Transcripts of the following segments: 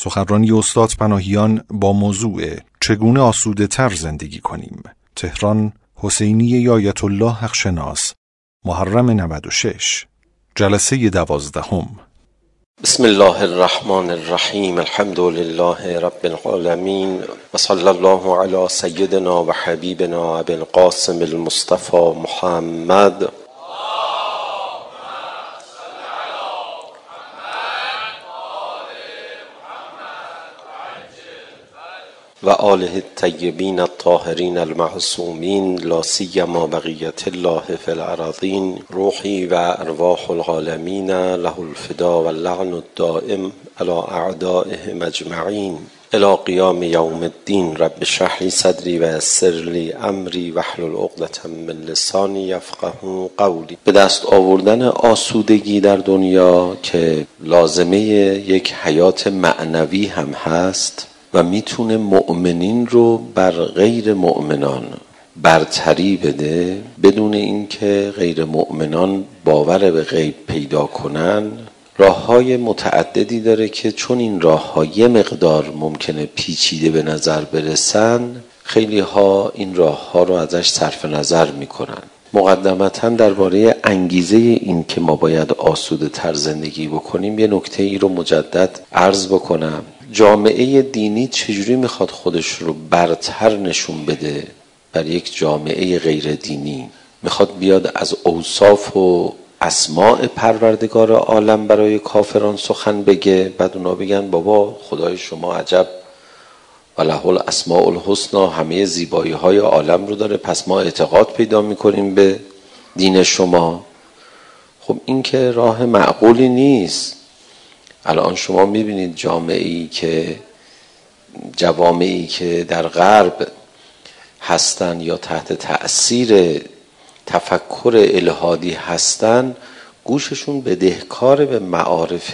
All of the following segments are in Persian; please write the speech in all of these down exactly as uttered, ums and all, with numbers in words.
سخنرانی استاد پناهیان با موضوع چگونه آسوده تر زندگی کنیم. تهران، حسینیه آیت الله حقشناس، محرم نود و شش، جلسه دوازدهم. بسم الله الرحمن الرحیم. الحمد لله رب العالمین و صلی الله علی سیدنا و حبیبنا ابی القاسم المصطفى محمد و آله الطیبین الطاهرین المعصومین لا سیما بقیة الله فی الارضین. روحی و ارواح العالمین له الفدا و اللعن الدائم علی اعدائهم اجمعین الی قیام یوم الدین. رب اشرح لی صدری و یسر لی امری واحلل عقدة من لسانی یفقهوا قولی. به دست آوردن آسودگی در دنیا که لازمه یک حیات معنوی هم هست و میتونه مؤمنین رو بر غیر مؤمنان برتری بده بدون اینکه غیر مؤمنان باور به غیب پیدا کنن، راه‌های متعددی داره که چون این راه‌ها یه مقدار ممکنه پیچیده به نظر برسن، خیلی ها این راه‌ها رو ازش صرف نظر میکنن. مقدمتاً درباره انگیزه این که ما باید آسوده تر زندگی بکنیم یه نکته ای رو مجدد عرض بکنم. جامعه دینی چجوری میخواد خودش رو برتر نشون بده بر یک جامعه غیر دینی؟ میخواد بیاد از اوصاف و اسماء پروردگار عالم برای کافران سخن بگه، بعد اونا بگن بابا خدای شما عجب وله الاسماء الحسنی، همه زیبایی های عالم رو داره، پس ما اعتقاد پیدا میکنیم به دین شما. خب این که راه معقولی نیست. الان شما میبینید جامعه‌ای که جوامعی که در غرب هستن یا تحت تأثیر تفکر الهادی هستن، گوششون بدهکار به معارف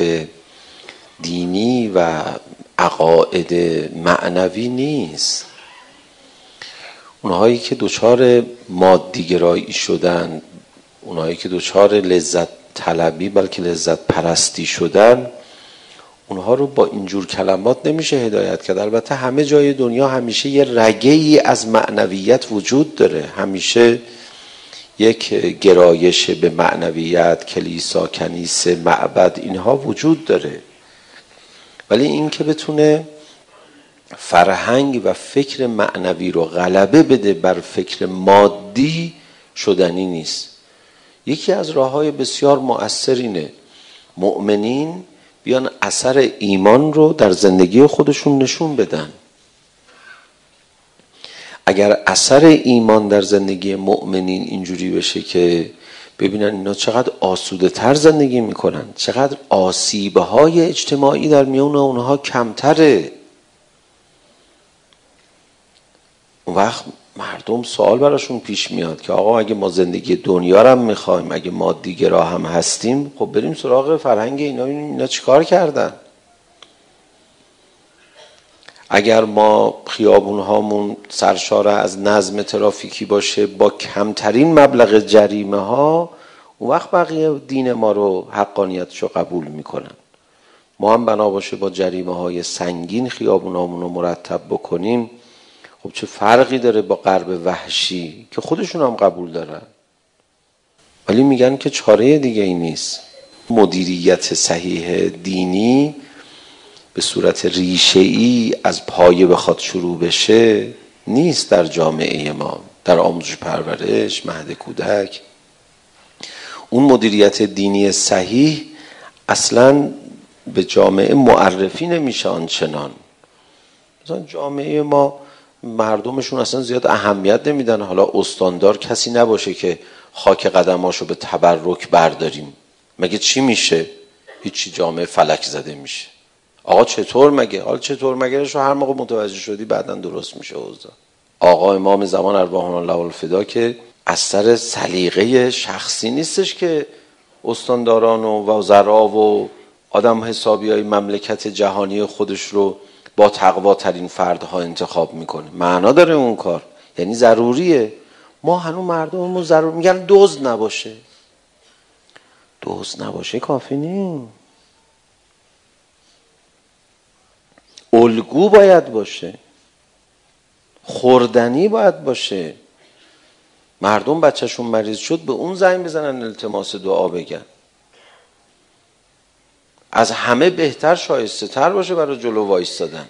دینی و عقاید معنوی نیست. اونهایی که دچار مادیگرایی شدن، اونهایی که دچار لذت طلبی بلکه لذت پرستی شدن، اونها رو با اینجور کلمات نمیشه هدایت کرد. البته همه جای دنیا همیشه یه رگه‌ای از معنویت وجود داره، همیشه یک گرایش به معنویت، کلیسا، کنیسه، معبد، اینها وجود داره، ولی این که بتونه فرهنگ و فکر معنوی رو غلبه بده بر فکر مادی شدنی نیست. یکی از راه‌های بسیار مؤثر اینه مؤمنین بیان اثر ایمان رو در زندگی خودشون نشون بدن. اگر اثر ایمان در زندگی مؤمنین اینجوری بشه که ببینن اینا چقدر آسوده تر زندگی میکنن، چقدر آسیبهای اجتماعی در میون اونها کمتره، اون وقت مردم سوال براشون پیش میاد که آقا اگه ما زندگی دنیا رو هم میخوایم، اگه مادیگرا هم هستیم، خب بریم سراغ فرهنگ اینا، اینا چیکار کردن؟ اگر ما خیابون هامون سرشار از نظم ترافیکی باشه با کمترین مبلغ جریمه ها، اون وقت بقیه دین ما رو حقانیتش رو قبول میکنن. ما هم بنا باشه با جریمه های سنگین خیابون هامون رو مرتب بکنیم، خب چه فرقی داره با غرب وحشی که خودشون هم قبول دارن، ولی میگن که چاره دیگه ای نیست. مدیریت صحیح دینی به صورت ریشه‌ای از پایه بخواد شروع بشه نیست در جامعه ما، در آموزش پرورش، مهد کودک. اون مدیریت دینی صحیح اصلاً به جامعه معرفی نمیشه آنچنان. مثلا جامعه ما مردمشون اصلا زیاد اهمیت نمیدن. حالا استاندار کسی نباشه که خاک قدماشو به تبرک برداریم، مگه چی میشه؟ هیچی، جامعه فلک زده میشه. آقا چطور مگه؟ حالا چطور مگه رو هر موقع متوجه شدی بعداً درست میشه اوضاع. آقا امام زمان ارواحنا الله الفدا که از سر سلیقه شخصی نیستش که استانداران و وزرا و آدم حسابیای مملکت جهانی خودش رو با تقوا ترین فردها انتخاب میکنه. معنا داره اون کار، یعنی ضروریه. ما هنوز مردممون ضرور میگن دزد نباشه. دزد نباشه کافی نیست. الگو باید باشه، خوردنی باید باشه. مردم بچهشون مریض شد به اون زنگ بزنن التماس دعا بگن. از همه بهتر شایسته تر باشه برای جلو وایستادن.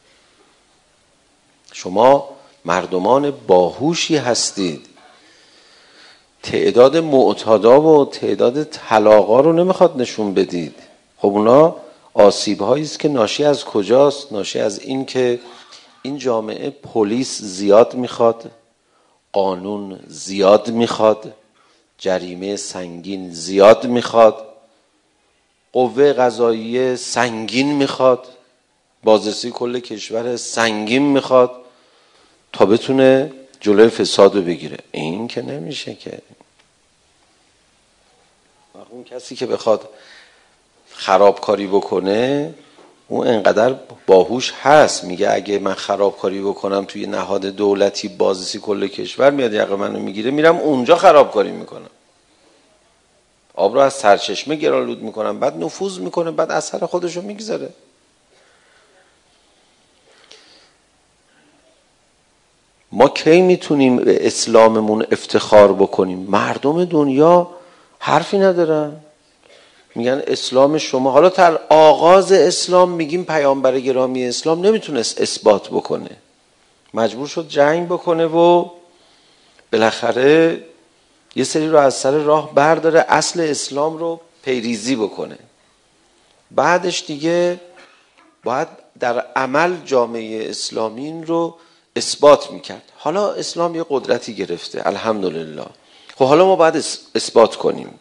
شما مردمان باهوشی هستید. تعداد معتادا و تعداد طلاقا رو نمیخواد نشون بدید. خب اونا آسیب هایی است که ناشی از کجاست؟ ناشی از این که این جامعه پلیس زیاد میخواد، قانون زیاد میخواد، جریمه سنگین زیاد میخواد، قوه قضاییه سنگین میخواد، بازرسی کل کشور سنگین میخواد تا بتونه جلوی فساد رو بگیره. این که نمیشه که. اون کسی که بخواد خرابکاری بکنه اون انقدر باهوش هست، میگه اگه من خرابکاری بکنم توی نهاد دولتی بازرسی کل کشور میاد یقه منو میگیره، میرم اونجا خرابکاری میکنم، آب رو از سرچشمه گرالود میکنم، بعد نفوذ میکنه، بعد اثر خودشو میگذاره. ما کی میتونیم به اسلاممون افتخار بکنیم؟ مردم دنیا حرفی ندارن، میگن اسلام شما. حالا در آغاز اسلام میگیم پیامبر گرامی اسلام نمیتونست اثبات بکنه، مجبور شد جنگ بکنه و بالاخره یه سری رو از سر راه برداره، اصل اسلام رو پیریزی بکنه. بعدش دیگه باید در عمل جامعه اسلامی این رو اثبات میکرد. حالا اسلام یه قدرتی گرفته الحمدلله. خب حالا ما باید اثبات کنیم.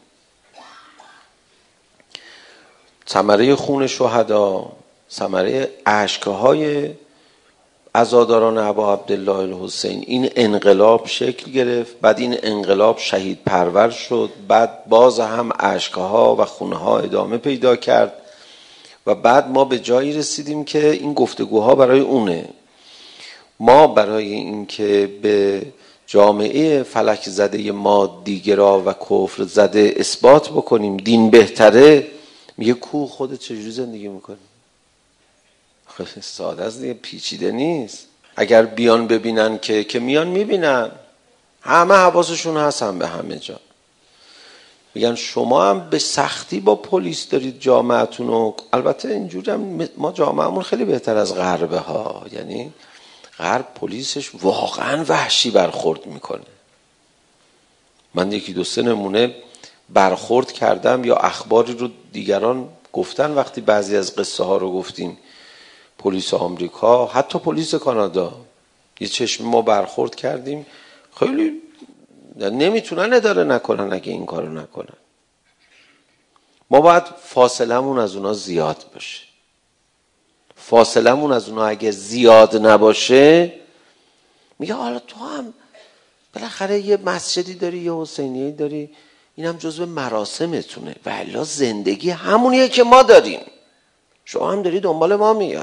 ثمره خون شهدا، ثمره اشکهای عزاداران ابا عبدالله الحسین، این انقلاب شکل گرفت. بعد این انقلاب شهید پرور شد، بعد باز هم اشکها و خونها ادامه پیدا کرد و بعد ما به جایی رسیدیم که این گفتگوها برای اونه. ما برای اینکه به جامعه فلک زده مادیگرا و کفر زده اثبات بکنیم دین بهتره، میگه کو خودت چجوری زندگی میکنی؟ خیلی ساده است دیگه، پیچیده نیست. اگر بیان ببینن که که میان میبینن، همه حواسشون هستن به همه جا، میگن شما هم به سختی با پلیس دارید جامعتون رو. البته اینجوری هم ما جامعهمون خیلی بهتر از غربه ها، یعنی غرب پلیسش واقعا وحشی برخورد میکنه. من یکی دو سه نمونه برخورد کردم یا اخباری رو دیگران گفتن وقتی بعضی از قصه ها رو گفتیم. پلیس آمریکا، حتی پلیس کانادا، یه چشم ما برخورد کردیم، خیلی نمیتونن اداره نکنن اگه این کارو نکنن. ما باید فاصلمون از اونا زیاد باشه. فاصلمون از اونا اگه زیاد نباشه، میگه حالا تو هم بالاخره یه مسجدی داری، یه حسینیه‌ای داری، اینم جزو مراسمتونه و الا زندگی همونیه که ما داریم، شما هم داری دنبال ما میای.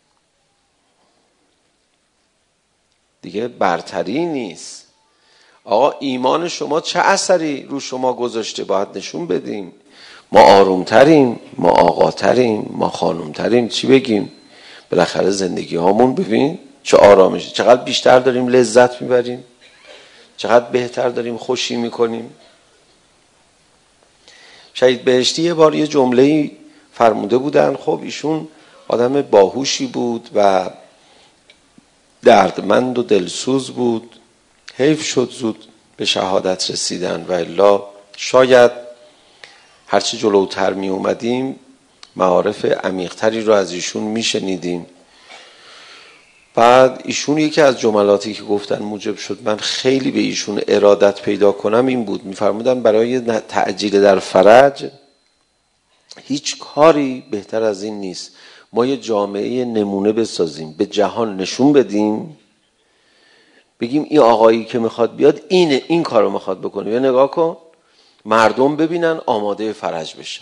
دیگه برتری نیست. آقا ایمان شما چه اثری رو شما گذاشته باید نشون بدیم. ما آرومتریم، ما آقاتریم، ما خانومتریم، چی بگیم؟ بالاخره زندگی هامون ببین چه آرامشه، چقدر بیشتر داریم لذت میبریم، چقدر بهتر داریم خوشی میکنیم. شهید بهشتی یه بار یه جمله‌ای فرموده بودن. خب ایشون آدم باهوشی بود و دردمند و دلسوز بود. حیف شد زود به شهادت رسیدن و الا شاید هرچی جلوتر می اومدیم معارف عمیق‌تری رو از ایشون می شنیدیم. بعد ایشون یکی از جملاتی که گفتن موجب شد من خیلی به ایشون ارادت پیدا کنم این بود. می فرمودن برای تعجیل در فرج هیچ کاری بهتر از این نیست ما یه جامعه نمونه بسازیم، به جهان نشون بدیم، بگیم این آقایی که میخواد بیاد اینه، این کارو میخواد بکنه. یا نگاه کن مردم ببینن آماده فرج بشن.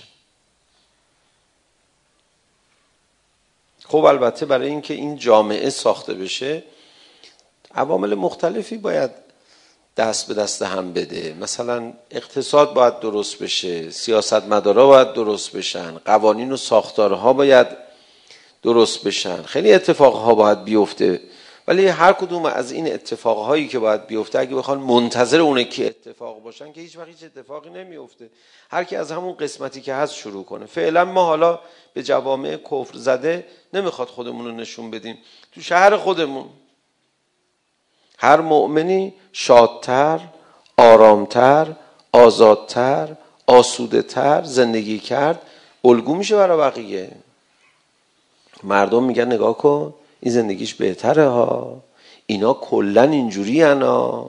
خب البته برای اینکه این جامعه ساخته بشه عوامل مختلفی باید دست به دست هم بده. مثلا اقتصاد باید درست بشه، سیاستمدارا باید درست بشن، قوانین و ساختارها باید درست بشن، خیلی اتفاقها باید بیفته، ولی هر کدوم از این اتفاقهایی که باید بیفته اگه بخوان منتظر اونه که اتفاق باشن که هیچ وقت هیچ اتفاقی نمیفته. هر کی از همون قسمتی که هست شروع کنه. فعلا ما حالا به جوامع کفر زده نمیخواد خودمون رو نشون بدیم. تو شهر خودمون هر مؤمنی شادتر، آرامتر، آزادتر، آسوده‌تر زندگی کرد الگو میشه برای بقیه. مردم میگن نگاه کن این زندگیش بهتره ها، اینا کلن اینجوری انا.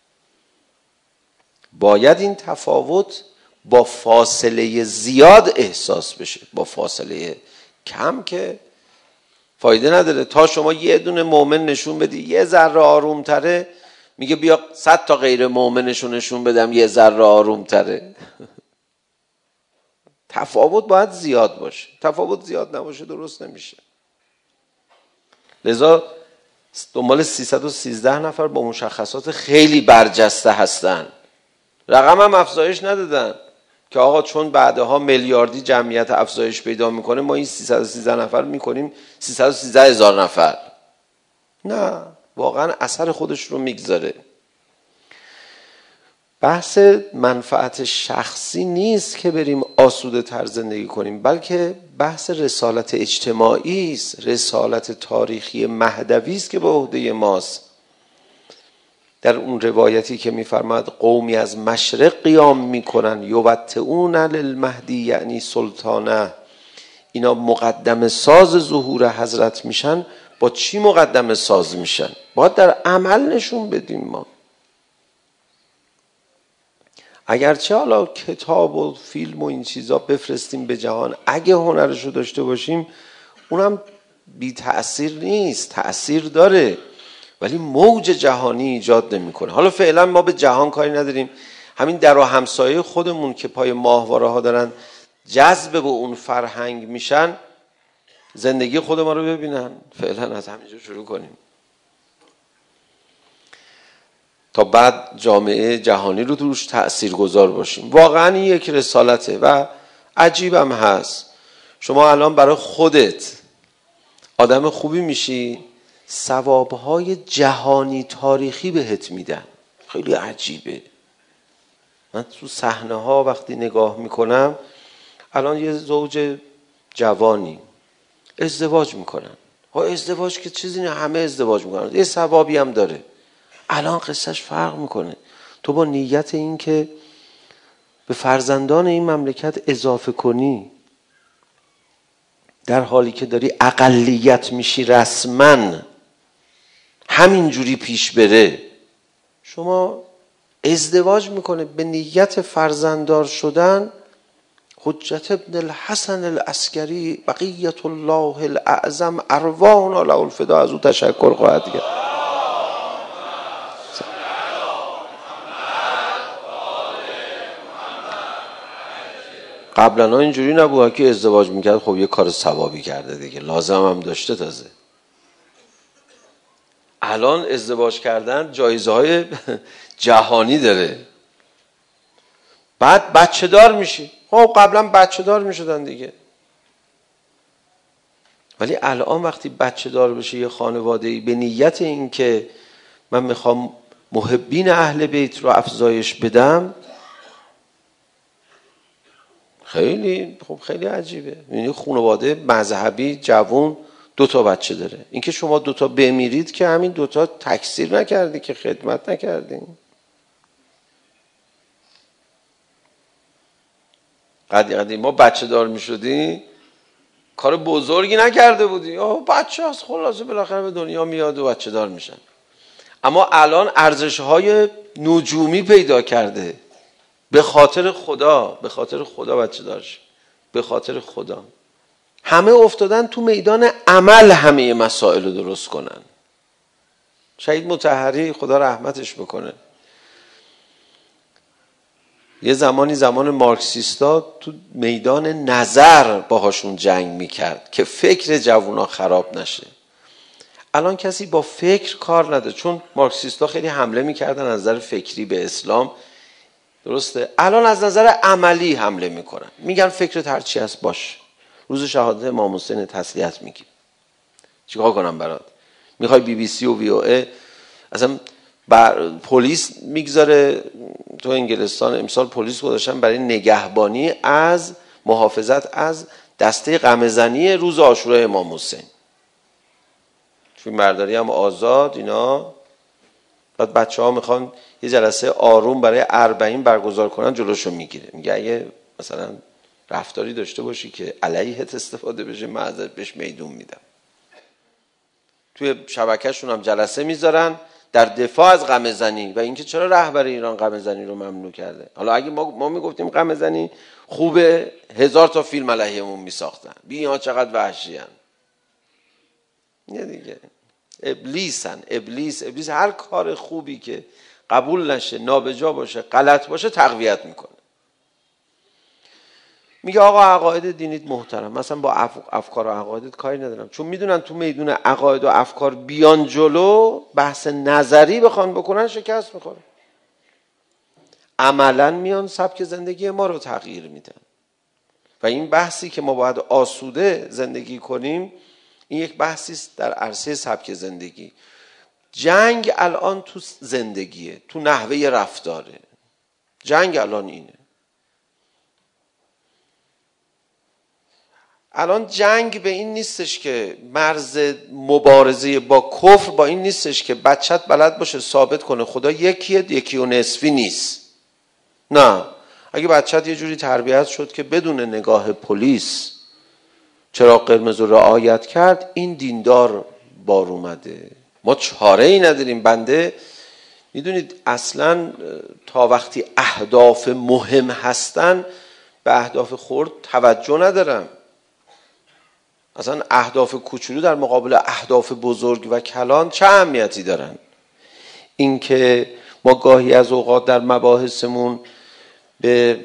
باید این تفاوت با فاصله زیاد احساس بشه، با فاصله کم که فایده نداره. تا شما یه دونه مؤمن نشون بدی یه ذره آروم تره، میگه بیا صد تا غیر مؤمنشو نشون بدم یه ذره آروم تره. تفاوت باید زیاد باشه، تفاوت زیاد نباشه درست نمیشه. لذا دنبال سیصد و سیزده نفر با مشخصات خیلی برجسته هستن، رقم هم افزایش ندادن که آقا چون بعدها میلیاردی جمعیت افزایش پیدا میکنه ما این سیصد و سیزده نفر میکنیم سیصد و سیزده هزار نفر. نه، واقعا اثر خودش رو میگذاره. بحث منفعت شخصی نیست که بریم آسوده تر زندگی کنیم، بلکه بحث رسالت اجتماعی است، رسالت تاریخی مهدوی است که به عهده ماست. در اون روایتی که می‌فرماد قومی از مشرق قیام میکنن یوطئون للمهدی یعنی سلطانه، اینا مقدم ساز ظهور حضرت میشن. با چی مقدم ساز میشن؟ باید در عمل نشون بدیم. ما اگرچه حالا کتاب و فیلم و این چیزا بفرستیم به جهان، اگه هنرشو داشته باشیم اونم بی تأثیر نیست، تأثیر داره ولی موج جهانی ایجاد نمیکنه. حالا فعلا ما به جهان کاری نداریم، همین در و همسایه خودمون که پای ماهواره ها دارن جذب به اون فرهنگ میشن، زندگی خود ما رو ببینن. فعلا از همینجا شروع کنیم تا بعد جامعه جهانی رو توش تأثیر گذار باشیم. واقعا این یک رسالته و عجیبم هست. شما الان برای خودت آدم خوبی میشی، ثوابهای جهانی تاریخی بهت میدن. خیلی عجیبه. من تو صحنه ها وقتی نگاه میکنم، الان یه زوج جوانی ازدواج میکنن. ها ازدواج که چیزی نه، همه ازدواج میکنن، یه ثوابی هم داره. الان قصهش فرق میکنه. تو با نیت این که به فرزندان این مملکت اضافه کنی، در حالی که داری اقلیت میشی رسما، همینجوری پیش بره. شما ازدواج میکنه به نیت فرزنددار شدن. حجت ابن الحسن العسکری بقیت الله الاعظم ارواحنا له الفدا از او تشکر خواهد کرد. قبلا اینجوری نبود که ازدواج میکرد خب یه کار ثوابی کرده دیگه، لازم هم داشته. تازه الان ازدواج کردن جایزه های جهانی داره. بعد بچه دار میشی. خب قبلا بچه دار میشدن دیگه، ولی الان وقتی بچه دار بشه یه خانواده‌ای به نیت این که من میخوام محبین اهل بیت رو افزایش بدم، خیلی خب خیلی عجیبه. یعنی خانواده مذهبی جوون دو تا بچه داره. اینکه شما دو تا بمیرید که همین دو تا تکثیر نکردی، که خدمت نکردین. قدی قدی ما بچه دار می شدیم کار بزرگی نکرده بودیم. آه بچه هست خلاصه بالاخره به دنیا میاد و بچه دار میشن. اما الان ارزش های نجومی پیدا کرده. به خاطر خدا، به خاطر خدا بچه دارش، به خاطر خدا. همه افتادن تو میدان عمل همه مسائل رو درست کنن. شهید مطهری خدا رحمتش بکنه، یه زمانی زمان مارکسیستا تو میدان نظر باهاشون جنگ میکرد که فکر جوونا خراب نشه. الان کسی با فکر کار نداره، چون مارکسیستا خیلی حمله میکردن از نظر فکری به اسلام، درسته؟ الان از نظر عملی حمله میکنن، میگن فکرت هرچی هست باش، روز شهادت امام حسین تسلیت میگیم. چیکار کنم برات؟ میخوای بی بی سی و وی او ای اصلا بر پلیس میگذاره تو انگلستان امسال پلیس گذاشتن برای نگهبانی از محافظت از دسته غمه‌زنی روز عاشورای امام حسین. فیلم برداری هم آزاد اینا. بعد بچه ها میخوان یه جلسه آروم برای اربعین برگزار کنن، جلوشو میگیره، میگه اگه مثلا رفتاری داشته باشی که علیهت استفاده بشه من ازت بهش میدون میدم. توی شبکهشون هم جلسه میذارن در دفاع از غمه‌زنی و اینکه چرا رهبر ایران غمه‌زنی رو ممنوع کرده. حالا اگه ما ما میگفتیم غمه‌زنی خوبه، هزار تا فیلم علیهمون میساختن، بیا چقدر وحشیان. نه دیگه ابلیسن. ابلیس ابلیس هر کار خوبی که قبول نشه، نابجا باشه، غلط باشه، تقویت میکنه. میگه آقا عقاید دینیت محترم، مثلا با اف... افکار و عقایدت کاری ندارم، چون میدونن تو میدون عقاید و افکار بیان جلو بحث نظری بخوان بکنن شکست میخوره. عملا میان سبک زندگی ما رو تغییر میدن و این بحثی که ما باید آسوده زندگی کنیم این یک بحثی است در عرصه سبک زندگی. جنگ الان تو زندگیه، تو نحوه رفتاره. جنگ الان اینه. الان جنگ به این نیستش که مرز مبارزه با کفر با این نیستش که بچت بلد باشه ثابت کنه خدا یکیه، یکی و نصفی نیست. نه، اگه بچت یه جوری تربیت شد که بدون نگاه پلیس چراغ قرمز رو رعایت کرد، این دیندار بار اومده. ما چاره ای نداریم. بنده میدونید اصلا تا وقتی اهداف مهم هستن به اهداف خرد توجه ندارم. اصلا اهداف کوچولو در مقابل اهداف بزرگ و کلان چه اهمیتی دارن؟ اینکه ما گاهی از اوقات در مباحثمون به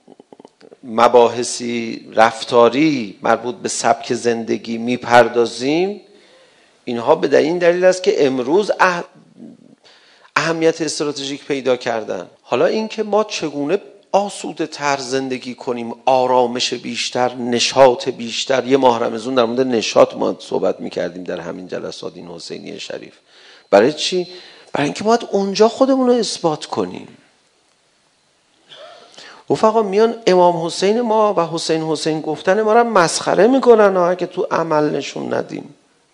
مباحثی رفتاری مربوط به سبک زندگی میپردازیم، اینها به این دلیل است که امروز اه... اهمیت استراتژیک پیدا کردن. حالا اینکه ما چگونه آسوده تر زندگی کنیم، آرامش بیشتر، نشاط بیشتر. یه ماه رمضان در مورد نشاط ما صحبت میکردیم در همین جلسات این حسینی شریف. برای چی؟ برای اینکه باید اونجا خودمون رو اثبات کنیم. رفقا میان امام حسین ما و حسین حسین گفتن ما رو مسخره میکنن ها اگه تو عمل نشون ندیم.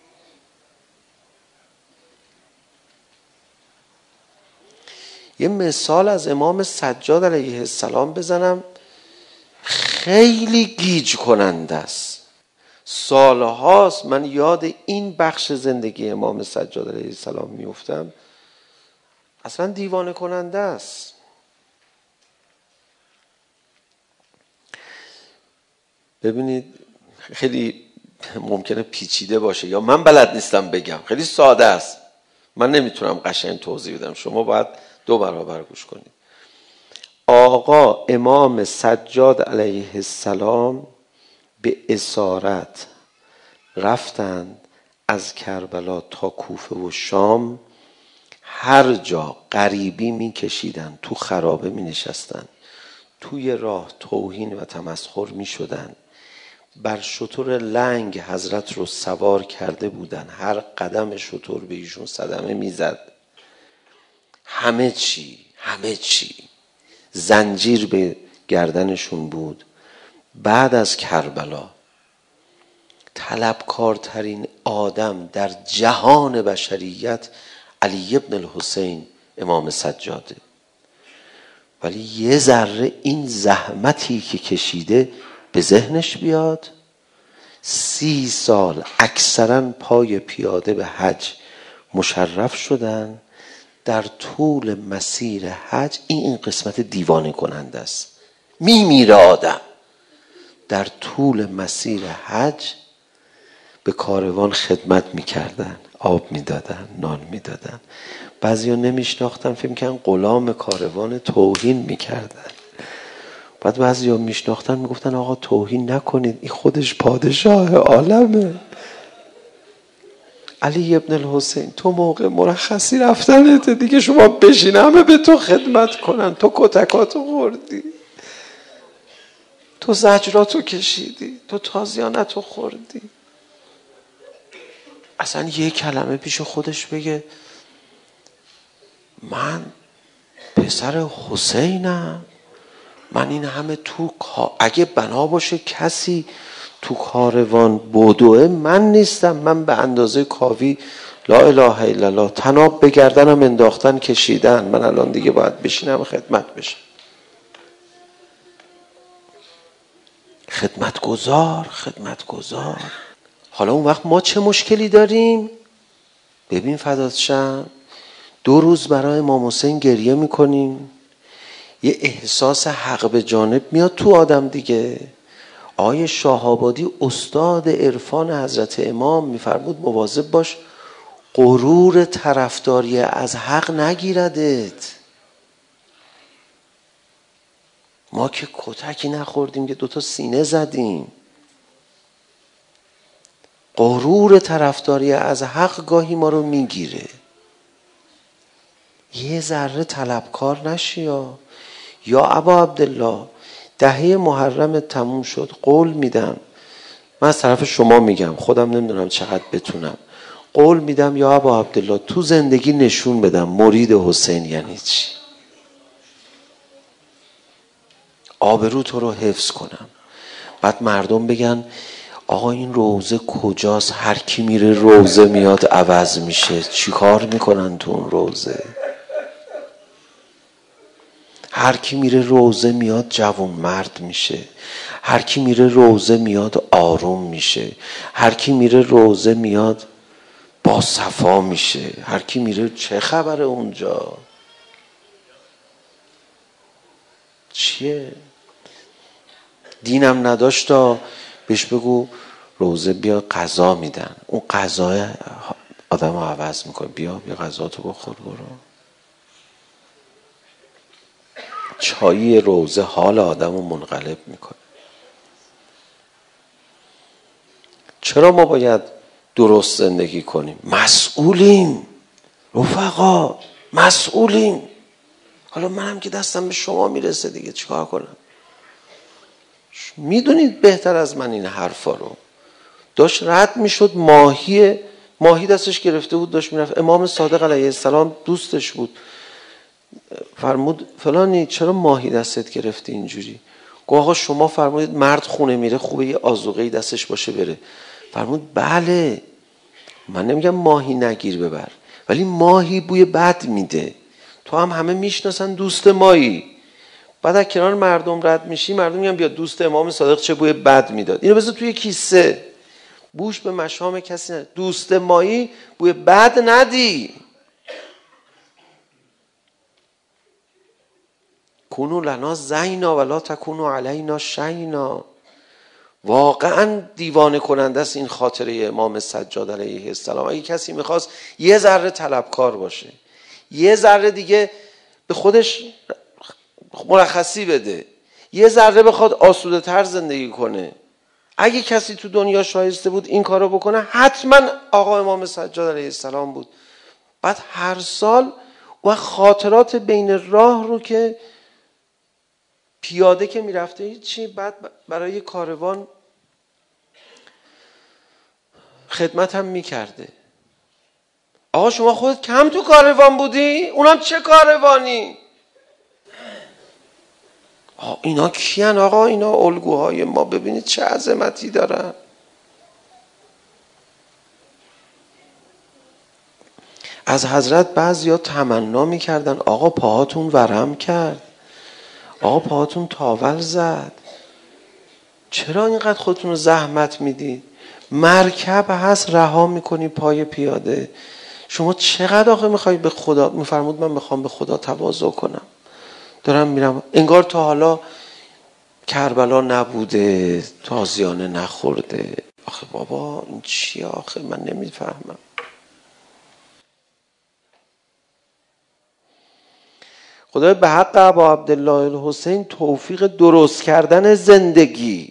یه مثال از امام سجاد علیه السلام بزنم خیلی گیج کننده است. سالهاست من یاد این بخش زندگی امام سجاد علیه السلام میفتم، اصلا دیوانه کننده است. ببینید خیلی ممکنه پیچیده باشه یا من بلد نیستم بگم، خیلی ساده است، من نمیتونم قشنگ توضیح بدم، شما باید دو برابر گوش کنید. آقا امام سجاد علیه السلام به اسارت رفتند از کربلا تا کوفه و شام، هر جا غریبی می کشیدن، تو خرابه می نشستن، توی راه توهین و تمسخر می شدن، بر شتر لنگ حضرت رو سوار کرده بودن، هر قدم شتر به ایشون صدمه می زد، همه چی همه چی زنجیر به گردنشون بود. بعد از کربلا طلبکارترین آدم در جهان بشریت علی ابن الحسین امام سجاده، ولی یه ذره این زحمتی که کشیده به ذهنش بیاد. سی سال اکثرا پای پیاده به حج مشرف شدن. در طول مسیر حج این قسمت دیوانه کننده است، میمیره آدم. در طول مسیر حج به کاروان خدمت میکردن، آب میدادن، نان میدادن. بعضیا نمیشناختن، فکر میکردن غلام کاروان، توهین میکردن. بعد بعضیا میشناختن میگفتن آقا توهین نکنید، این خودش پادشاه عالمه. علی ابن الحسین تو موقع مرخصی رفتنت دیگه، شما بشین همه به تو خدمت کنن، تو کتکاتو خوردی، تو زجراتو کشیدی، تو تازیانتو خوردی. اصلا یه کلمه پیش خودش بگه من پسر حسینم، من این همه تو اگه بنا باشه کسی تو کاروان بدوه من نیستم، من به اندازه کافی لا اله الا الله طناب به گردنم انداختن کشیدن، من الان دیگه باید بشینم خدمت بشم. خدمتگزار خدمتگزار. حالا اون وقت ما چه مشکلی داریم؟ ببین فدات شم، دو روز برای امام حسین گریه میکنیم، یه احساس حق به جانب میاد تو آدم دیگه. آقای شاه‌آبادی استاد عرفان حضرت امام میفرمود مواظب باش غرور طرفداری از حق نگیردت. ما که کتکی نخوردیم که دوتا سینه زدیم. غرور طرفداری از حق گاهی ما رو میگیره. یه ذره طلبکار نشی. یا یا ابا عبدالله دهه محرم تموم شد، قول میدم، من از طرف شما میگم، خودم نمیدونم چقدر بتونم، قول میدم یا ابا عبدالله تو زندگی نشون بدم مرید حسین یعنی چی، آبرو تو رو حفظ کنم. بعد مردم بگن آقا این روزه کجاست، هر کی میره روزه میاد عوض میشه، چی کار میکنن تو اون روزه؟ هر کی میره روزه میاد جوان مرد میشه، هر کی میره روزه میاد آروم میشه، هر کی میره روزه میاد با صفا میشه، هر کی میره چه خبره اونجا؟ چیه؟ دینم نداشت تا بهش بگو روزه بیا غذا میدن، اون غذا آدم رو عوض میکنه، بیا بیا غذا تو بخور برو. چایی روزه حال آدم رو منقلب میکنه. چرا ما باید درست زندگی کنیم؟ مسئولیم رفقا، مسئولیم. حالا منم که دستم به شما میرسه دیگه چیکار کنم؟ میدونید بهتر از من این حرفا رو. داشت رد میشد، ماهی ماهی دستش گرفته بود داشت میرفت، امام صادق علیه السلام دوستش بود، فرمود فلانی چرا ماهی دستت گرفتی اینجوری؟ گفت آقا شما فرمودید مرد خونه میره خوبه یه آذوقه‌ای دستش باشه بره. فرمود بله، من نمیگم ماهی نگیر ببر، ولی ماهی بوی بد میده، تو هم همه میشناسن دوست مایی، بعد از کنار مردم رد میشی مردم میگن بیا دوست امام صادق چه بوی بد میداد، اینو بذار توی کیسه، بوش به مشام کسی ندی، دوست مایی بوی بد ندی. کونو لنا زینا ولا تکونو علینا شینا. واقعا دیوانه کننده است این خاطره امام سجاد علیه السلام. اگه کسی میخواست یه ذره طلبکار باشه، یه ذره دیگه به خودش مرخصی بده، یه ذره بخواد آسوده تر زندگی کنه، اگه کسی تو دنیا شایسته بود این کارو بکنه حتما آقا امام سجاد علیه السلام بود. بعد هر سال و خاطرات بین راه رو که پیاده که میرفته هیچی، بعد برای کاروان خدمت هم میکرده. آقا شما خودت کم تو کاروان بودی؟ اونم چه کاروانی؟ آقا اینا کیان؟ آقا اینا الگوهای ما، ببینید چه عظمتی دارن. از حضرت بعضیا تمنا میکردن آقا پاهاتون ورم کرد، آقا پاهاتون تاول زد، چرا اینقدر خودتون رو زحمت میدید؟ مرکب هست رها میکنی پای پیاده، شما چقدر آخه میخوای به خدا؟ میفرمود من میخوام به خدا تواضع کنم، دارم میرم انگار تا حالا کربلا نبوده، تازیانه نخورده. آخه بابا این چیه آخه؟ من نمیفهمم. خدای به حق ابا عبدالله الحسین توفیق درست کردن زندگی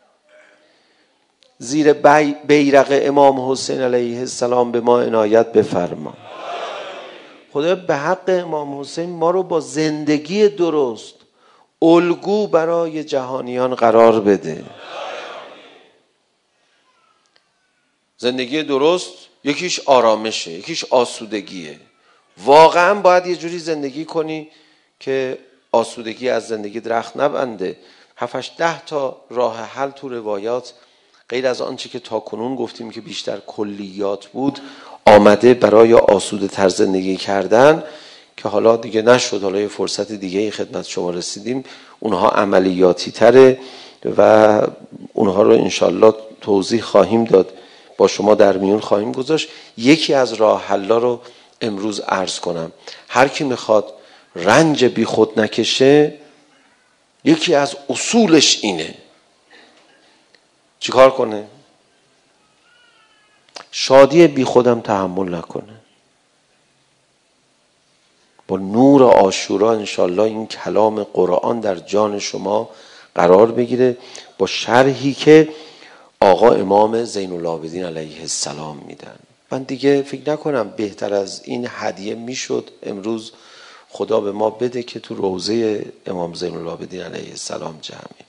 زیر بیرق امام حسین علیه السلام به ما عنایت بفرما. خدای به حق امام حسین ما رو با زندگی درست الگو برای جهانیان قرار بده. زندگی درست یکیش آرامشه، یکیش آسودگیه. واقعا باید یه جوری زندگی کنی که آسودگی از زندگی درخت نبنده. هفتش ده تا راه حل تو روایات غیر از آنچه که تا کنون گفتیم که بیشتر کلیات بود آمده برای آسوده تر زندگی کردن، که حالا دیگه نشد، حالا یه فرصت دیگه خدمت شما رسیدیم، اونها عملیاتی تره و اونها رو انشالله توضیح خواهیم داد، با شما در میون خواهیم گذاشت. یکی از راه حلا رو امروز عرض کنم. هر کی میخواد رنج بی خود نکشه، یکی از اصولش اینه چیکار کنه؟ شادی بی خودم تحمل نکنه. با نور عاشورا انشالله این کلام قرآن در جان شما قرار بگیره، با شرحی که آقا امام زین العابدین علیه السلام میدن. من دیگه فکر نکنم بهتر از این هدیه میشد امروز خدا به ما بده که تو روضه امام زین العابدین علیه السلام جمعیم.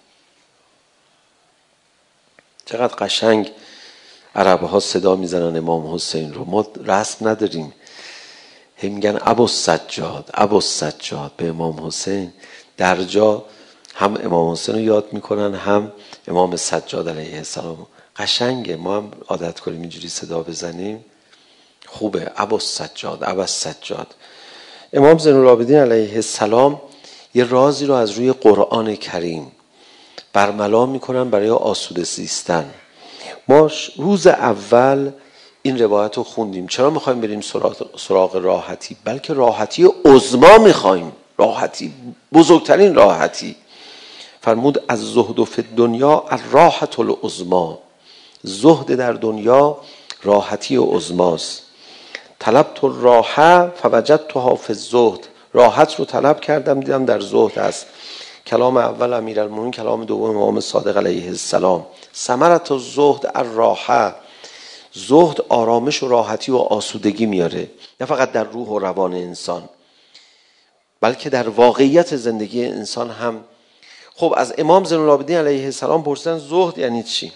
چقدر قشنگ عربها صدا میزنن امام حسین رو. ما رسم نداریم، هم میگن ابو سجاد ابو سجاد به امام حسین. در جا هم امام حسین رو یاد میکنن هم امام سجاد علیه السلام. قشنگه، ما هم عادت کنیم اینجوری صدا بزنیم، خوبه. ابو سجاد ابو سجاد. امام زین العابدین علیه السلام یه رازی رو از روی قرآن کریم برملا میکنن برای آسوده زیستن. ما روز اول این روایت رو خوندیم. چرا میخوایم بریم سراغ, سراغ راحتی؟ بلکه راحتی عظما میخوایم، راحتی، بزرگترین راحتی. فرمود از زهد فی الدنیا الراحة العظما، زهد در دنیا راحتی عظماست. طلبت الراحة فوجدتها فی الزهد، راحت رو طلب کردم دیدم در زهد است. کلام اول امیرالمومنین، کلام دوم امام صادق علیه السلام. ثمرة الزهد الراحة، زهد آرامش و راحتی و آسودگی میاره، نه فقط در روح و روان انسان بلکه در واقعیت زندگی انسان هم. خب از امام زین العابدین علیه السلام پرسیدن زهد یعنی چی؟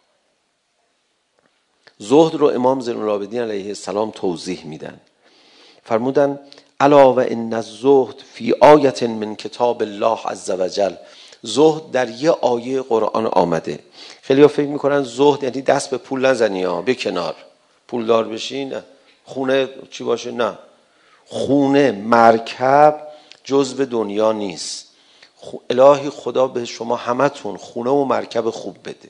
زهد رو امام زین العابدین علیه السلام توضیح میدن. فرمودن الا و ان الزهد فی آیه من کتاب الله عز وجل، زهد در یه آیه قرآن آمده. خیلی ها فکر میکنن زهد یعنی دست به پول نزنی، ها به کنار پولدار بشی، نه. خونه چی باشه، نه. خونه مرکب جزو دنیا نیست. الهی خدا به شما همتون خونه و مرکب خوب بده.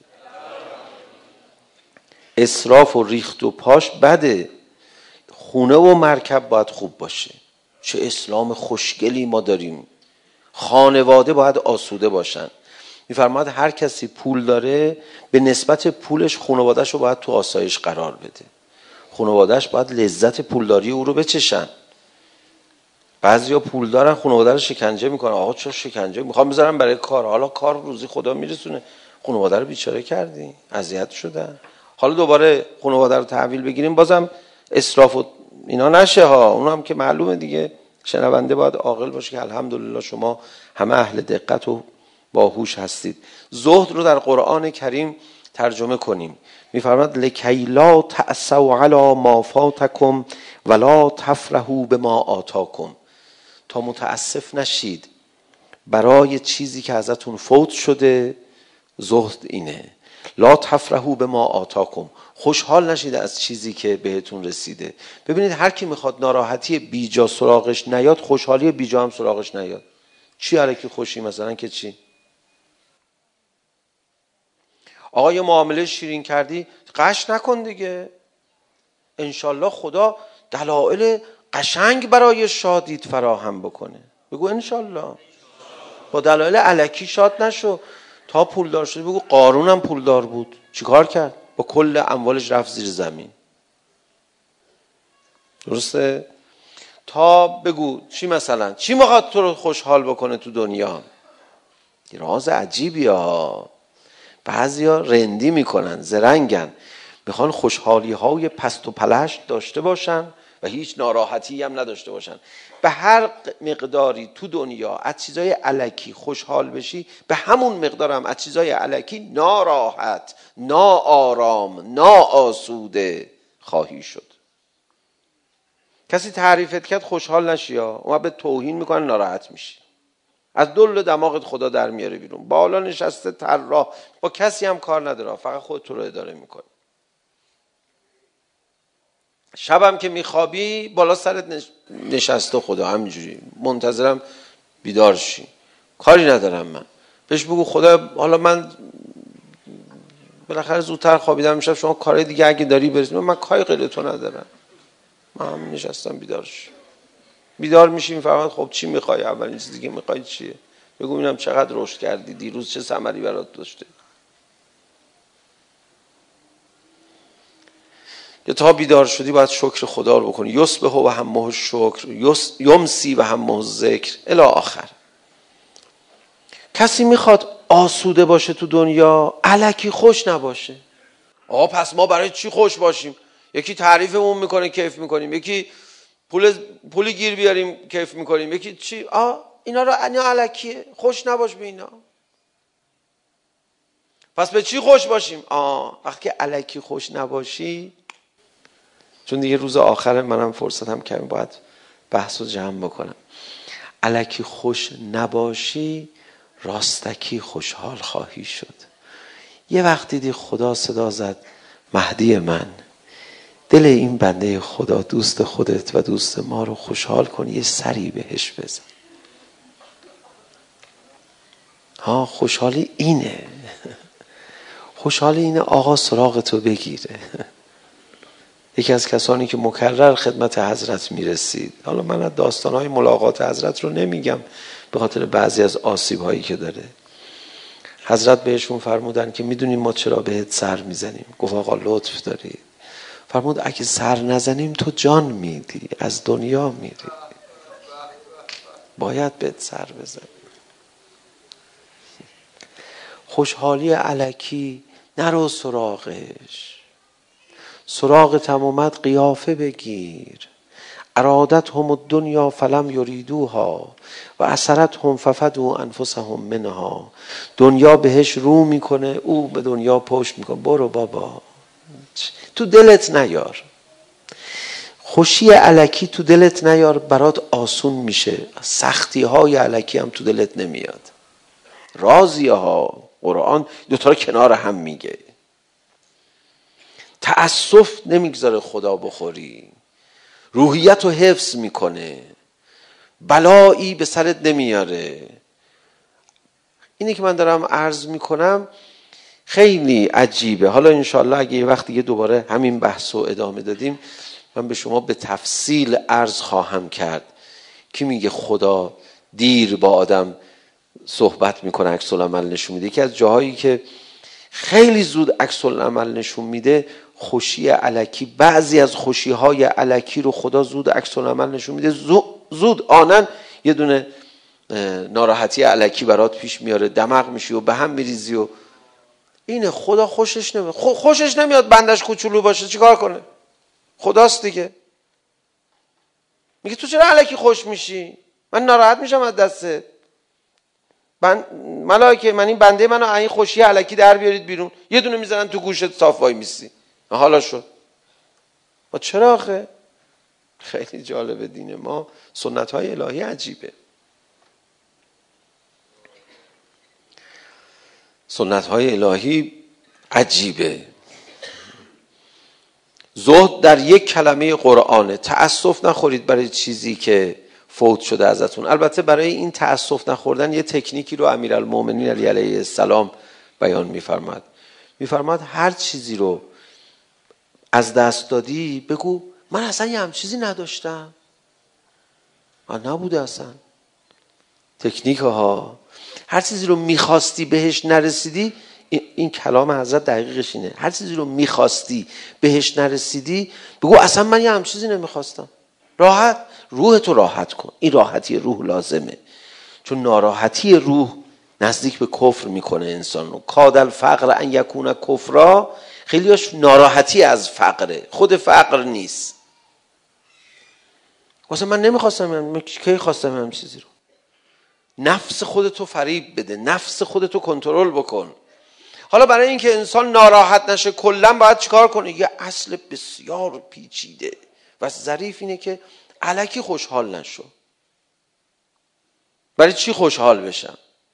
اسراف و ریخت و پاش بده، خونه و مرکب باید خوب باشه. چه اسلام خوشگلی ما داریم. خانواده باید آسوده باشن. میفرماد هر کسی پول داره به نسبت پولش خانواده‌شو باید تو آسایش قرار بده. خانواده‌اش باید لذت پولداری او رو بچشن. بعضیا پول دارن خانواده رو شکنجه میکنن. آقا چرا شکنجه؟ میخوام بذارم برای کار. حالا کار روزی خدا میرسونه، خانواده رو بیچاره کردی، اذیت شدن. حالا دوباره خانواده رو تحویل بگیریم بازم اسراف و اینا نشه ها. اون هم که معلومه دیگه، شنونده باید عاقل باشه که الحمدلله شما همه اهل دقت و باهوش هستید. زهد رو در قرآن کریم ترجمه کنیم. میفرماد لکی لا تأسوا علی ما فاتکم ولا تفرحوا بما آتاکم، تا متاسف نشید برای چیزی که ازتون فوت شده. زهد اینه. لا تفرحوا بما آتاکم، خوشحال نشید از چیزی که بهتون رسیده. ببینید هر کی میخواد ناراحتی بیجا سراغش نیاد، خوشحالی بیجا هم سراغش نیاد. چی الکی خوشی مثلا که چی؟ آقا یه معامله شیرین کردی، قش نکن دیگه. انشالله خدا دلایل قشنگ برای شادیت فراهم بکنه. بگو انشالله. با دلایل الکی شاد نشو. تا پولدار شدی بگو قارون هم پولدار بود، چیکار کرد؟ با کل اموالش رفت زیر زمین. درسته؟ تا بگو چی مثلا چی میخواد تو رو خوشحال بکنه تو دنیا. راز عجیبی ها. بعضیا رندی میکنن، زرنگن، میخوان خوشحالی های پست و پلشت داشته باشن و هیچ ناراحتی هم نداشته باشن. به هر مقداری تو دنیا از چیزای الکی خوشحال بشی، به همون مقدار هم از چیزای الکی ناراحت، ناآرام، ناآسوده خواهی شد. کسی تعریفت کرد خوشحال نشی ها، اون به توهین میکنه، ناراحت میشی، از دل دماغت خدا در میاره بیرون. بالا نشسته طراح، با کسی هم کار نداره، فقط خودت رو اداره میکنه. شبم که میخوابی بالا سرت نشسته خدا، همینجوری منتظرم بیدار شی. کاری ندارم من. بهش بگو خدا حالا من بالاخره زودتر خوابیدم میشم، شما کارهای دیگه اگه داری برسید. من کاری غیر تو ندارم، من هم نشستم بیدار شی. بیدار میشیم فقط خب چی میخوای؟ اولین چیزی که میخوای چیه؟ بگو ببینم چقدر رشد کردی، دیروز چه ثمری برات داشته. یا تا بیدار شدی باید شکر خدا رو بکنی. یصبح و همه شکر، یمسی و همه ذکر الی آخر. کسی میخواد آسوده باشه تو دنیا، الکی خوش نباشه. آقا پس ما برای چی خوش باشیم؟ یکی تعریفمون میکنه کیف میکنیم، یکی پول پولی گیر بیاریم کیف میکنیم، یکی چی؟ آ اینا رو اینا الکیه، خوش نباش به اینا. پس به چی خوش باشیم؟ آ وقتی که الکی خوش نباشی، چون دیگه روز آخر منم فرصتم کمی، باید بحث رو جمع بکنم. الکی خوش نباشی، راستکی خوشحال خواهی شد. یه وقت دیدی خدا صدا زد مهدی من، دل این بنده خدا دوست خودت و دوست ما رو خوشحال کن، یه سری بهش بزن. ها خوشحالی اینه، خوشحالی اینه آقا سراغ تو بگیره. یکی از کسانی که مکرر خدمت حضرت میرسید، حالا من از داستانهای ملاقات حضرت رو نمیگم به خاطر بعضی از آسیب هایی که داره، حضرت بهشون فرمودن که میدونیم ما چرا بهت سر میزنیم؟ گفت آقا لطف دارید. فرمود اگه سر نزنیم تو جان میدی، از دنیا میری، باید بهت سر بزنیم. خوشحالی الکی نرو سراغش، سراغت هم اومد قیافه بگیر. ارادت هم الدنیا فلم یریدوها و اثرت هم ففدوا انفسهم منها. دنیا بهش رو میکنه، او به دنیا پشت میکنه. برو بابا، تو دلت نیار. خوشی الکی تو دلت نیار، برات آسون میشه. سختی های الکی هم تو دلت نمیاد. راضیه ها، قرآن دوتا رو کنار هم میگه. تأسف نمیگذاره خدا بخوری، روحیت رو حفظ میکنه، بلایی به سرت نمیاره. اینی که من دارم عرض میکنم خیلی عجیبه. حالا انشاءالله اگه یه وقت دیگه دوباره همین بحث رو ادامه دادیم، من به شما به تفصیل عرض خواهم کرد. کی میگه خدا دیر با آدم صحبت میکنه، عکس العمل نشون میده؟ یکی از جاهایی که خیلی زود عکس العمل نشون میده خوشی الکی. بعضی از خوشی های الکی رو خدا زود عکس العمل نشون میده، زود آنن یه دونه ناراحتی الکی برات پیش میاره، دماغ میشی و به هم میریزی. و اینه خدا خوشش نمیاد. خوشش نمیاد بندش کوچولو باشه، چیکار کنه؟ خداست دیگه. میگه تو چرا الکی خوش میشی؟ من ناراحت میشم از دستت. من ملائکه، من این بنده منو این خوشی الکی در بیارید بیرون. یه دونه میزنن تو گوشت، صاف وای میسی. حالا شد. ما چرا آخه؟ خیلی جالبه دین ما، سنت های الهی عجیبه. سنت های الهی عجیبه. زهد در یک کلمه قرآنه. تأسف نخورید برای چیزی که فوت شده ازتون. البته برای این تأسف نخوردن یه تکنیکی رو امیرالمومنین علی علیه السلام بیان می‌فرماد. می‌فرماد هر چیزی رو از دست دادی بگو من اصلا یه هم چیزی نداشتم، من نبوده اصلا. تکنیک ها. هر چیزی رو میخواستی بهش نرسیدی، این, این کلام حضرت دقیقش اینه. هر چیزی رو میخواستی بهش نرسیدی بگو اصلا من یه هم چیزی نمیخواستم. راحت، روح تو راحت کن. این راحتی روح لازمه، چون ناراحتی روح نزدیک به کفر میکنه انسان رو. کاد الفقر ان یکون کفرا، خیلیاش ناراحتی از فقره، خود فقر نیست. واسه من نمیخواستم، من کی خواستم هم چیزی رو. نفس خودتو فریب بده، نفس خودتو کنترل بکن. حالا برای اینکه انسان ناراحت نشه کلا باید چیکار کنه؟ یه اصل بسیار پیچیده و ظریف اینه که الکی خوشحال نشو. برای چی خوشحال بشم؟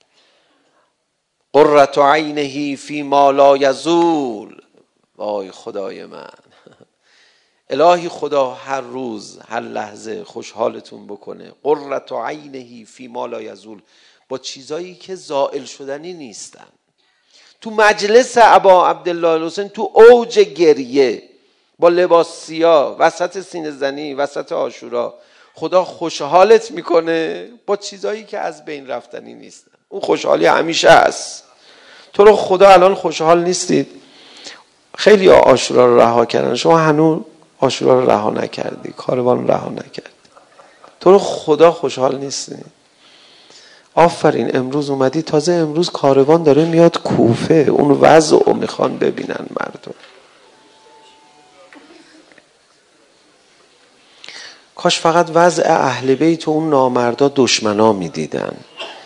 قرة عینه فی ما لا یزول. وای خدای من، الهی خدا هر روز هر لحظه خوشحالتون بکنه. قرة عینه فی ما لا یزول، با چیزایی که زائل شدنی نیستن. تو مجلس ابا عبدالله الحسین، تو اوج گریه با لباس سیاه وسط سینه زنی وسط عاشورا، خدا خوشحالت میکنه با چیزایی که از بین رفتنی نیستن. اون خوشحالی همیشه هست. تو رو خدا الان خوشحال نیستید؟ خیلی عاشورا رو رها کردن، شما هنوز عاشورا رو رها نکردی، کاروان رو رها نکردی. تو رو خدا خوشحال نیستی؟ آفرین، امروز اومدی. تازه امروز کاروان داره میاد کوفه، اون وضع رو میخوان ببینن مردم. کاش فقط وضع اهل بیت و اون نامردا دشمنا میدیدن.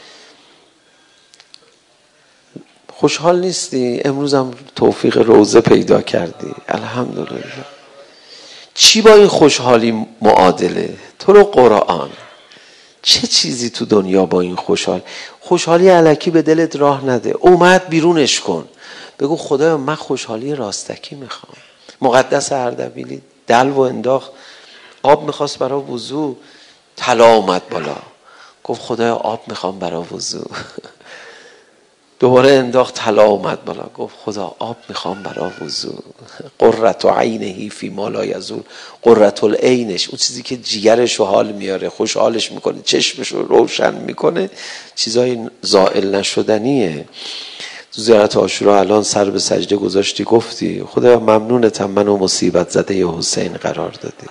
خوشحال نیستی؟ امروز هم توفیق روزه پیدا کردی، الحمدلله. چی با این خوشحالی معادله؟ تو رو قرآن، چه چیزی تو دنیا با این خوشحال؟ خوشحالی الکی به دلت راه نده. اومد بیرونش کن، بگو خدایا من خوشحالی راستکی میخوام. مقدس اردبیلی دلو انداخت، آب میخواست برای وضو، طلا اومد بالا، گفت خدایا آب میخوام برای وضو. دوباره انداخت، طلا اومد بالا، گفت خدا آب میخوام برای وضو. قرة عینه فی ما لا یزول. قرة العینش، اون چیزی که جیگرش رو حال میاره، خوشحالش میکنه، چشمش رو روشن میکنه، چیزای زائل نشدنیه. تو زیارت عاشورا الان سر به سجده گذاشتی، گفتی خدا ممنونتم منو مصیبت زده حسین قرار دادی.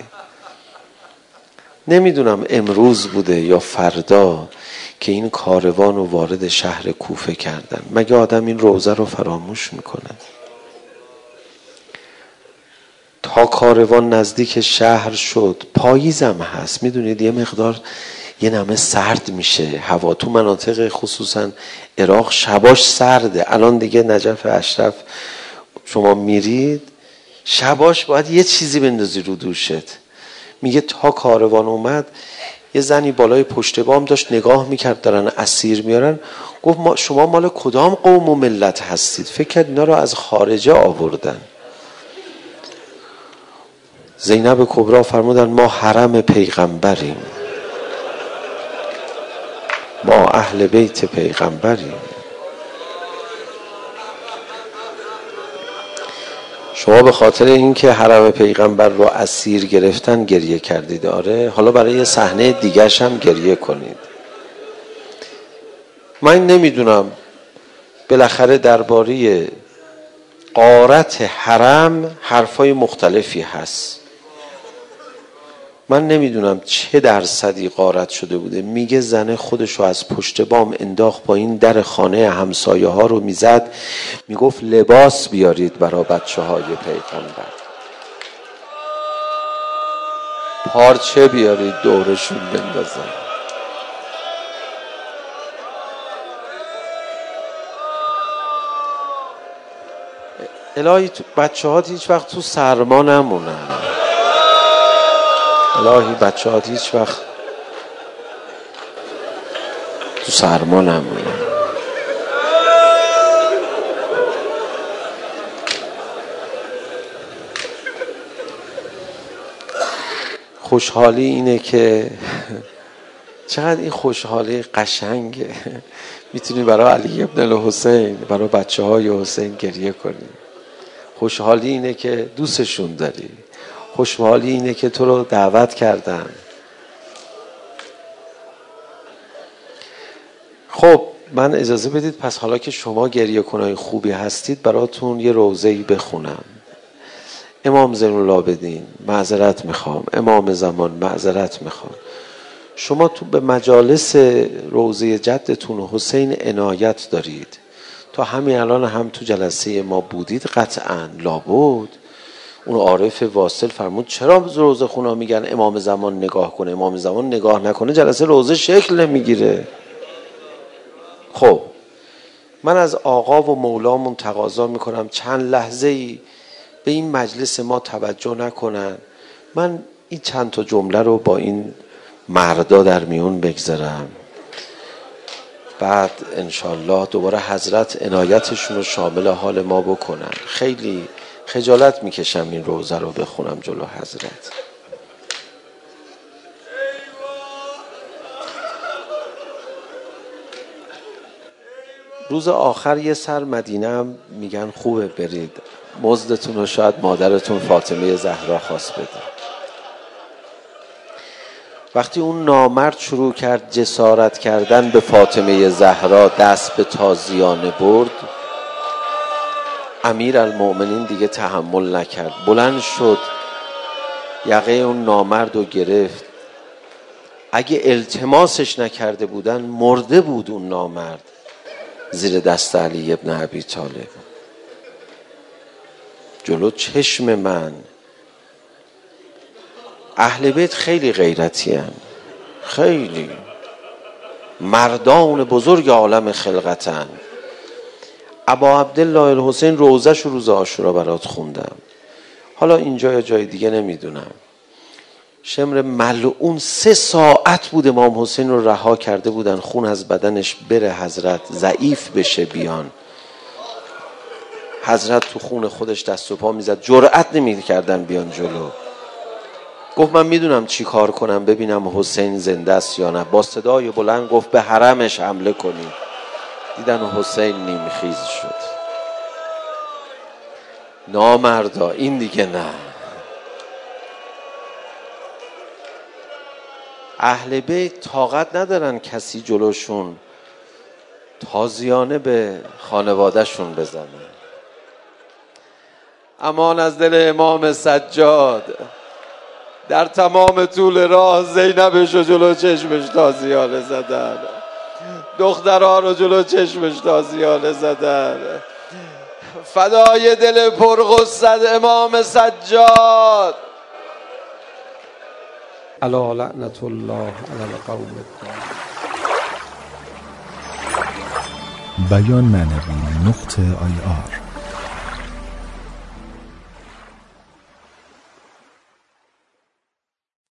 نمیدونم امروز بوده یا فردا که این کاروان رو وارد شهر کوفه کردن. مگه آدم این روزه رو فراموش میکنه؟ تا کاروان نزدیک شهر شد، پاییزم هست، میدونید یه مقدار یه نمه سرد میشه هوا تو مناطق خصوصا عراق، شباش سرده. الان دیگه نجف اشرف شما میرید شباش باید یه چیزی بندازی رو دوشت. میگه تا کاروان اومد یه زنی بالای پشت بام داشت نگاه میکرد دارن اسیر میارن. گفت ما شما مال کدام قوم و ملت هستید؟ فکر کرد اینا رو از خارجه آوردن. زینب کبرا فرمودن ما حرم پیغمبریم، ما اهل بیت پیغمبریم. شما به خاطر اینکه حرم پیغمبر رو اسیر گرفتن گریه کردید؟ آره، حالا برای یه صحنه دیگرش هم گریه کنید. من نمیدونم، بالاخره درباره غارت حرم حرفای مختلفی هست. من نمیدونم چه درصدی غارت شده بوده. میگه زنه خودشو از پشت بام انداخت پایین، در خانه همسایه ها رو میزد، میگفت لباس بیارید برای بچه های پیغمبر، پارچه بیارید دورشون بندازن. الهی بچه ها هیچ وقت تو سرما نمونن. الهی بچه ها هیچ وقت تو سرما نمونن. خوشحالی اینه که چقدر این خوشحالی قشنگه. میتونی برای علی ابن الحسین، برای بچه های حسین گریه کنی. خوشحالی اینه که دوستشون داری. خوشحالی اینه که تو رو دعوت کردن. خب من اجازه بدید پس حالا که شما گریه کنای خوبی هستید براتون یه روزه‌ای بخونم. امام زین العابدین معذرت میخوام، امام زمان معذرت میخوام، شما تو به مجالس روزه جدتون حسین عنایت دارید. تا همین الان هم تو جلسه ما بودید، قطعاً لابد اون عارف واصل فرمود چرا روزه خونا میگن امام زمان نگاه کنه، امام زمان نگاه نکنه جلسه روزه شکل نمیگیره. خب من از آقا و مولامون تقاضا میکنم چند لحظه ای به این مجلس ما توجه نکنن، من این چند تا جمله رو با این مردا در میون بگذارم، بعد انشالله دوباره حضرت عنایتشون رو شامل حال ما بکنن. خیلی خجالت میکشم این روزه رو بخونم جلو حضرت. روز آخر یه سر مدینه هم میگن خوبه برید، مزدتون رو شاید مادرتون فاطمه زهرا خواست بده. وقتی اون نامرد شروع کرد جسارت کردن به فاطمه زهرا، دست به تازیانه برد، امیرالمؤمنین دیگه تحمل نکرد، بلند شد یقه اون نامرد رو گرفت. اگه التماسش نکرده بودن مرده بود اون نامرد زیر دست علی ابن ابی طالب. جلو چشم من اهل بیت خیلی غیرتی هن، خیلی مردان بزرگ عالم خلقتن. ابا عبدالله الحسین روزش روز عاشورا برات خوندم، حالا اینجا یا جای دیگه نمیدونم. شمر ملعون سه ساعت بود امام حسین رو رها کرده بودن خون از بدنش بره حضرت ضعیف بشه بیان. حضرت تو خون خودش دست و پا میزد، جرأت نمیکردن بیان جلو. گفت من میدونم چی کار کنم ببینم حسین زنده است یا نه. با صدای بلند گفت به حرمش حمله کنید. دیدن حسین نیمخیز شد. نامردا این دیگه نه. اهل بیت طاقت ندارن کسی جلوشون تازیانه به خانوادهشون بزنه. امان از دل امام سجاد. در تمام طول راه زینبش رو جلو چشمش تازیانه زدن، دخترها رو جلو چشمش تازیانه زدن. فدای دل پرغصت امام سجاد. الا لعنت الله علی القوم الظالمین. بیان معنوی نقطه آی آر